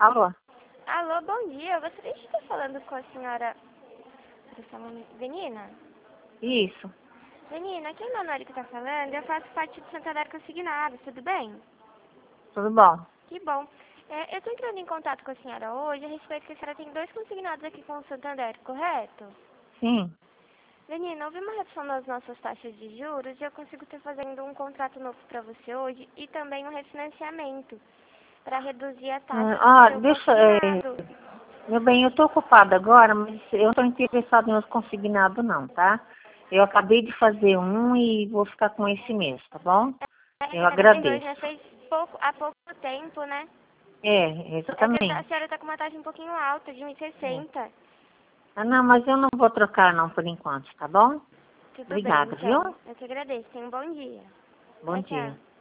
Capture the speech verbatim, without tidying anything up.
Alô? Alô, bom dia. Eu gostaria de estar falando com a senhora Venina. Isso. Venina, aqui é a Manoli que está falando. Eu faço parte do Santander Consignado, tudo bem? Tudo bom? Que bom. É, eu estou entrando em contato com a senhora hoje a respeito que a senhora tem dois consignados aqui com o Santander, correto? Sim. Menina, houve uma redução nas nossas taxas de juros e eu consigo estar fazendo um contrato novo para você hoje e também um refinanciamento para reduzir a taxa do Ah, seu deixa... é, consignado. meu bem, eu estou ocupada agora, mas eu não estou interessada em outro consignado não, tá? Eu acabei de fazer um e vou ficar com esse mês, tá bom? É, Eu a senhora tem dois, agradeço. né? Fez pouco, há pouco tempo, né? É, É que a exatamente. senhora está com uma taxa um pouquinho alta, de um e É. sessenta. Ah, não, mas eu não vou trocar não por enquanto, tá bom? Tudo bem, Obrigada, viu? então. Eu que agradeço. Tenha um bom dia. Bom Tchau, tchau. dia.